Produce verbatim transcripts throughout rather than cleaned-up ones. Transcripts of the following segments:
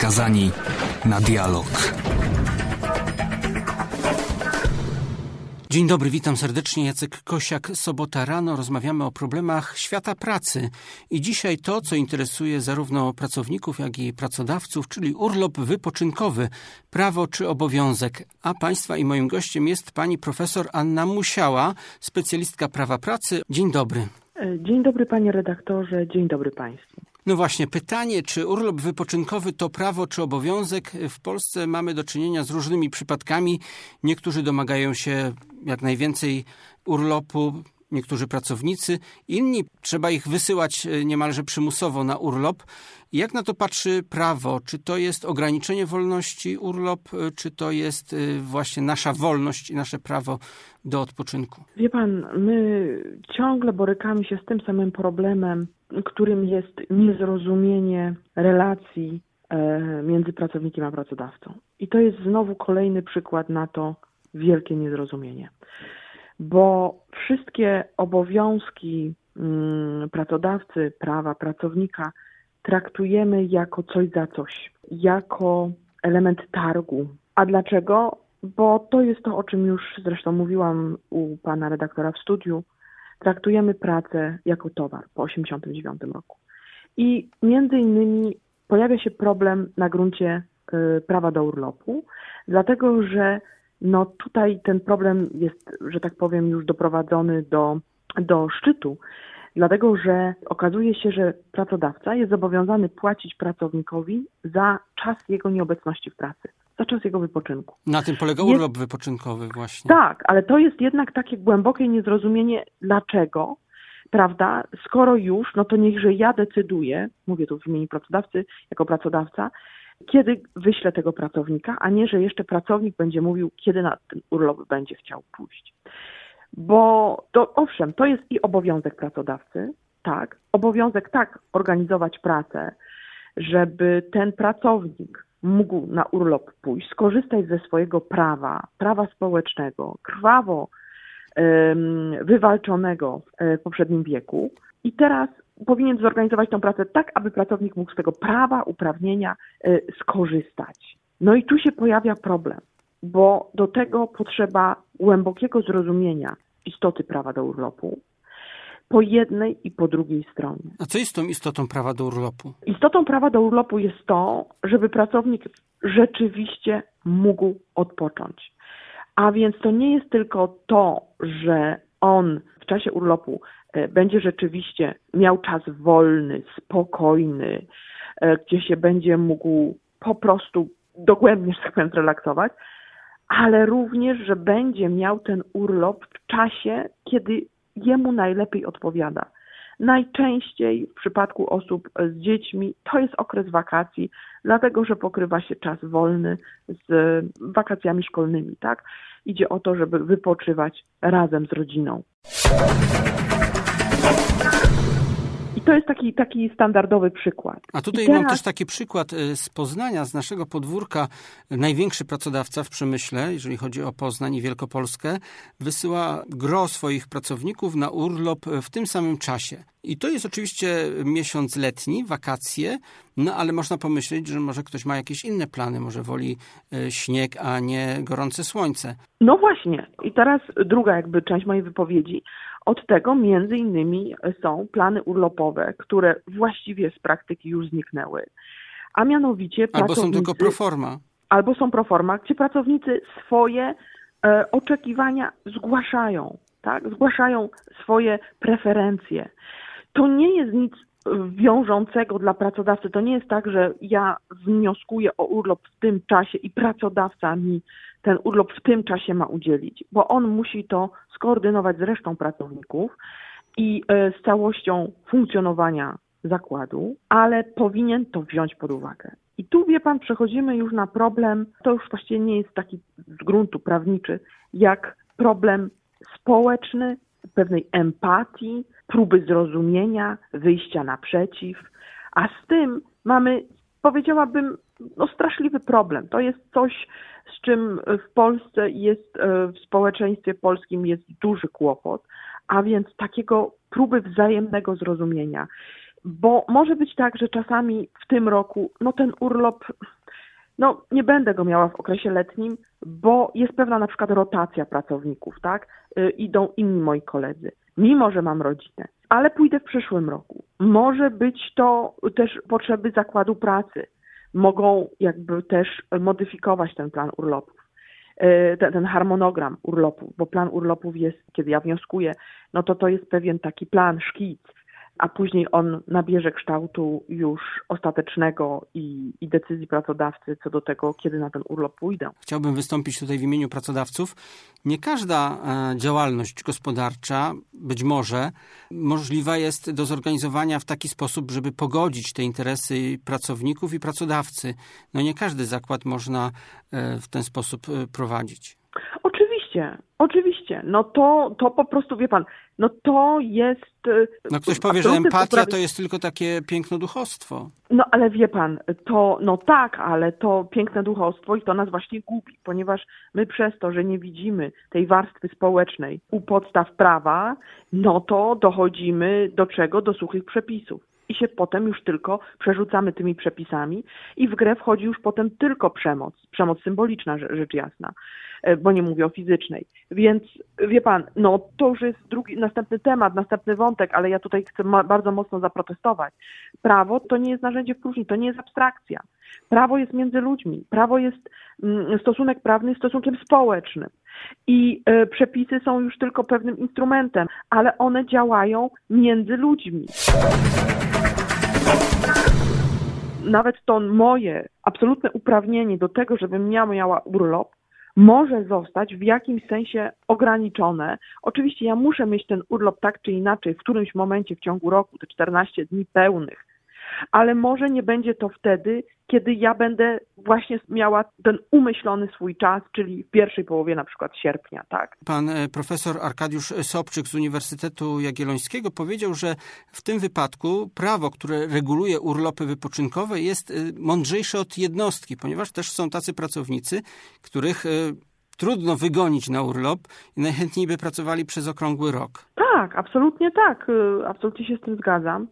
skazani na dialog. Dzień dobry, witam serdecznie. Jacek Kosiak, Sobota rano. Rozmawiamy o problemach świata pracy. I dzisiaj to, co interesuje zarówno pracowników, jak i pracodawców, czyli urlop wypoczynkowy, prawo czy obowiązek. A Państwa i moim gościem jest pani profesor Anna Musiała, specjalistka prawa pracy. Dzień dobry. Dzień dobry panie redaktorze, dzień dobry państwu. No właśnie, pytanie, czy urlop wypoczynkowy to prawo czy obowiązek? W Polsce mamy do czynienia z różnymi przypadkami. Niektórzy domagają się jak najwięcej urlopu, niektórzy pracownicy, inni trzeba ich wysyłać niemalże przymusowo na urlop. Jak na to patrzy prawo? Czy to jest ograniczenie wolności urlop, czy to jest właśnie nasza wolność i nasze prawo do odpoczynku? Wie pan, my ciągle borykamy się z tym samym problemem, którym jest niezrozumienie relacji między pracownikiem a pracodawcą. I to jest znowu kolejny przykład na to wielkie niezrozumienie. Bo wszystkie obowiązki pracodawcy, prawa pracownika traktujemy jako coś za coś, jako element targu. A dlaczego? Bo to jest to, o czym już zresztą mówiłam u pana redaktora w studiu. Traktujemy pracę jako towar po osiemdziesiątym dziewiątym roku. I między innymi pojawia się problem na gruncie y, prawa do urlopu, dlatego że no tutaj ten problem jest, że tak powiem, już doprowadzony do, do szczytu, dlatego że okazuje się, że pracodawca jest zobowiązany płacić pracownikowi za czas jego nieobecności w pracy, za czas jego wypoczynku. Na tym polega jest... urlop wypoczynkowy właśnie. Tak, ale to jest jednak takie głębokie niezrozumienie, dlaczego, prawda, skoro już, no to niechże ja decyduję, mówię tu w imieniu pracodawcy, jako pracodawca, kiedy wyślę tego pracownika, a nie, że jeszcze pracownik będzie mówił, kiedy na ten urlop będzie chciał pójść. Bo to owszem, to jest i obowiązek pracodawcy, tak, obowiązek tak organizować pracę, żeby ten pracownik mógł na urlop pójść, skorzystać ze swojego prawa, prawa społecznego, krwawo um, wywalczonego w poprzednim wieku i teraz powinien zorganizować tę pracę tak, aby pracownik mógł z tego prawa, uprawnienia y, skorzystać. No i tu się pojawia problem, bo do tego potrzeba głębokiego zrozumienia istoty prawa do urlopu po jednej i po drugiej stronie. A co jest tą istotą prawa do urlopu? Istotą prawa do urlopu jest to, żeby pracownik rzeczywiście mógł odpocząć. A więc to nie jest tylko to, że on w czasie urlopu będzie rzeczywiście miał czas wolny, spokojny, gdzie się będzie mógł po prostu dogłębnie, że tak powiem, zrelaksować, ale również, że będzie miał ten urlop w czasie, kiedy jemu najlepiej odpowiada. Najczęściej w przypadku osób z dziećmi to jest okres wakacji, dlatego że pokrywa się czas wolny z wakacjami szkolnymi, tak? Idzie o to, żeby wypoczywać razem z rodziną. I to jest taki, taki standardowy przykład. A tutaj teraz... mam też taki przykład z Poznania, z naszego podwórka. Największy pracodawca w przemyśle, jeżeli chodzi o Poznań i Wielkopolskę, wysyła gros swoich pracowników na urlop w tym samym czasie. I to jest oczywiście miesiąc letni, wakacje, no ale można pomyśleć, że może ktoś ma jakieś inne plany, może woli śnieg, a nie gorące słońce. No właśnie. I teraz druga jakby część mojej wypowiedzi. Od tego między innymi są plany urlopowe, które właściwie z praktyki już zniknęły. A mianowicie albo pracownicy... są tylko proforma. Albo są proforma, gdzie pracownicy swoje e, oczekiwania zgłaszają, tak? Zgłaszają swoje preferencje. To nie jest nic wiążącego dla pracodawcy. To nie jest tak, że ja wnioskuję o urlop w tym czasie i pracodawca mi ten urlop w tym czasie ma udzielić, bo on musi to skoordynować z resztą pracowników i z całością funkcjonowania zakładu, ale powinien to wziąć pod uwagę. I tu, wie pan, przechodzimy już na problem, to już właściwie nie jest taki z gruntu prawniczy, jak problem społeczny, pewnej empatii, próby zrozumienia, wyjścia naprzeciw, a z tym mamy, powiedziałabym, no straszliwy problem. To jest coś, z czym w Polsce jest, w społeczeństwie polskim jest duży kłopot, a więc takiego próby wzajemnego zrozumienia. Bo może być tak, że czasami w tym roku no ten urlop no nie będę go miała w okresie letnim, bo jest pewna na przykład rotacja pracowników, tak? Yy, idą inni moi koledzy, mimo że mam rodzinę, ale pójdę w przyszłym roku. Może być to też potrzeby zakładu pracy. Mogą jakby też modyfikować ten plan urlopów, yy, ten, ten harmonogram urlopów, bo plan urlopów jest, kiedy ja wnioskuję, no to to jest pewien taki plan, szkic, a później on nabierze kształtu już ostatecznego i, i decyzji pracodawcy co do tego, kiedy na ten urlop pójdę. Chciałbym wystąpić tutaj w imieniu pracodawców. Nie każda e, działalność gospodarcza, być może, możliwa jest do zorganizowania w taki sposób, żeby pogodzić te interesy pracowników i pracodawcy. No nie każdy zakład można e, w ten sposób e, prowadzić. Oczywiście, oczywiście. No to, to po prostu, wie pan, no to jest... No ktoś powie, że empatia to jest tylko takie piękne duchostwo. No ale wie pan, to, no tak, ale to piękne duchostwo i to nas właśnie gubi, ponieważ my przez to, że nie widzimy tej warstwy społecznej u podstaw prawa, no to dochodzimy do czego? Do suchych przepisów. I się potem już tylko przerzucamy tymi przepisami i w grę wchodzi już potem tylko przemoc, przemoc symboliczna, rzecz jasna, bo nie mówię o fizycznej. Więc wie pan, no to już jest drugi, następny temat, następny wątek, ale ja tutaj chcę ma, bardzo mocno zaprotestować. Prawo to nie jest narzędzie w próżni, to nie jest abstrakcja. Prawo jest między ludźmi, prawo jest, mm, stosunek prawny jest stosunkiem społecznym. I y, przepisy są już tylko pewnym instrumentem, ale one działają między ludźmi. Nawet to moje absolutne uprawnienie do tego, żebym ja miała urlop, może zostać w jakimś sensie ograniczone. Oczywiście ja muszę mieć ten urlop tak czy inaczej w którymś momencie w ciągu roku, te czternaście dni pełnych, ale może nie będzie to wtedy, kiedy ja będę właśnie miała ten umyślony swój czas, czyli w pierwszej połowie na przykład sierpnia, tak? Pan profesor Arkadiusz Sobczyk z Uniwersytetu Jagiellońskiego powiedział, że w tym wypadku prawo, które reguluje urlopy wypoczynkowe, jest mądrzejsze od jednostki, ponieważ też są tacy pracownicy, których trudno wygonić na urlop i najchętniej by pracowali przez okrągły rok. Tak, absolutnie tak. Absolutnie się z tym zgadzam.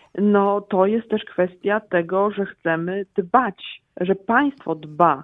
No to jest też kwestia tego, że chcemy dbać, że państwo dba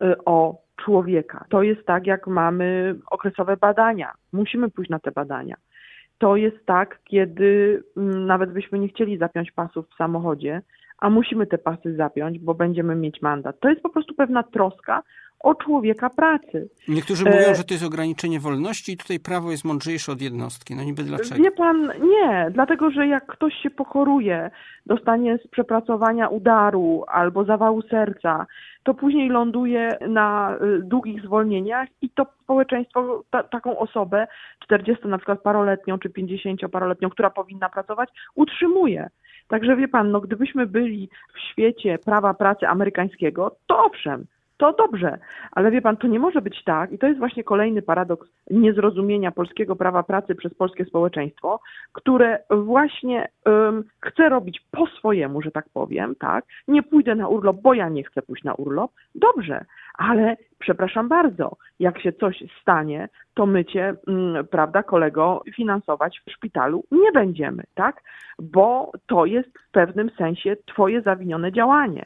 o człowieka. To jest tak, jak mamy okresowe badania. Musimy pójść na te badania. To jest tak, kiedy nawet byśmy nie chcieli zapiąć pasów w samochodzie, a musimy te pasy zapiąć, bo będziemy mieć mandat. To jest po prostu pewna troska o człowieka pracy. Niektórzy mówią, e... że to jest ograniczenie wolności i tutaj prawo jest mądrzejsze od jednostki. No niby dlaczego? Wie pan, nie. Dlatego, że jak ktoś się pochoruje, dostanie z przepracowania udaru albo zawału serca, to później ląduje na długich zwolnieniach i to społeczeństwo ta, taką osobę, czterdziesto na przykład paroletnią czy pięćdziesięcioparoletnią, która powinna pracować, utrzymuje. Także wie pan, no gdybyśmy byli w świecie prawa pracy amerykańskiego, to owszem, to dobrze, ale wie pan, to nie może być tak i to jest właśnie kolejny paradoks niezrozumienia polskiego prawa pracy przez polskie społeczeństwo, które właśnie um, chce robić po swojemu, że tak powiem, tak? Nie pójdę na urlop, bo ja nie chcę pójść na urlop. Dobrze, ale przepraszam bardzo, jak się coś stanie, to my cię, um, prawda, kolego, finansować w szpitalu nie będziemy, tak? Bo to jest w pewnym sensie twoje zawinione działanie.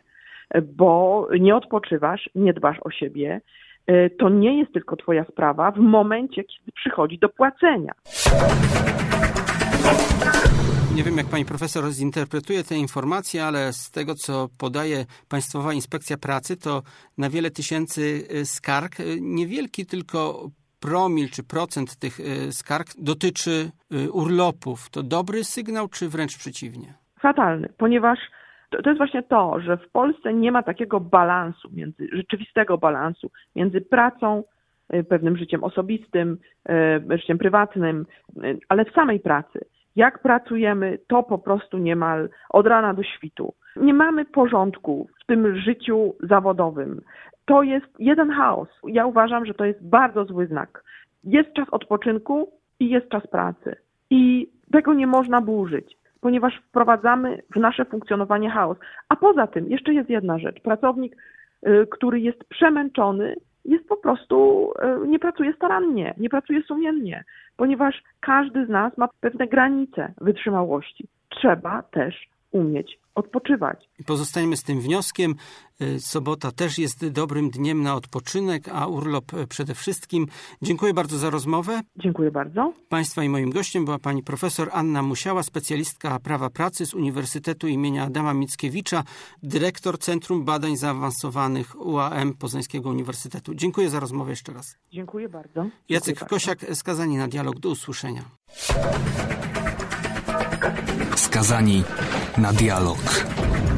Bo nie odpoczywasz, nie dbasz o siebie, to nie jest tylko twoja sprawa w momencie, kiedy przychodzi do płacenia. Nie wiem, jak pani profesor zinterpretuje te informacje, ale z tego, co podaje Państwowa Inspekcja Pracy, to na wiele tysięcy skarg, niewielki tylko promil czy procent tych skarg dotyczy urlopów. To dobry sygnał, czy wręcz przeciwnie? Fatalny, ponieważ To, to jest właśnie to, że w Polsce nie ma takiego balansu, między, rzeczywistego balansu między pracą, pewnym życiem osobistym, życiem prywatnym, ale w samej pracy. Jak pracujemy, to po prostu niemal od rana do świtu. Nie mamy porządku w tym życiu zawodowym. To jest jeden chaos. Ja uważam, że to jest bardzo zły znak. Jest czas odpoczynku i jest czas pracy. I tego nie można burzyć, ponieważ wprowadzamy w nasze funkcjonowanie chaos. A poza tym jeszcze jest jedna rzecz. Pracownik, który jest przemęczony, jest po prostu, nie pracuje starannie, nie pracuje sumiennie, ponieważ każdy z nas ma pewne granice wytrzymałości. Trzeba też umieć odpoczywać. Pozostajemy z tym wnioskiem. Sobota też jest dobrym dniem na odpoczynek, a urlop przede wszystkim. Dziękuję bardzo za rozmowę. Dziękuję bardzo. Państwa i moim gościem była pani profesor Anna Musiała, specjalistka prawa pracy z Uniwersytetu imienia Adama Mickiewicza, dyrektor Centrum Badań Zaawansowanych U A M Poznańskiego Uniwersytetu. Dziękuję za rozmowę jeszcze raz. Dziękuję bardzo. Dziękuję Jacek bardzo. Kosiak, Skazani na dialog. Do usłyszenia. Skazani na dialog.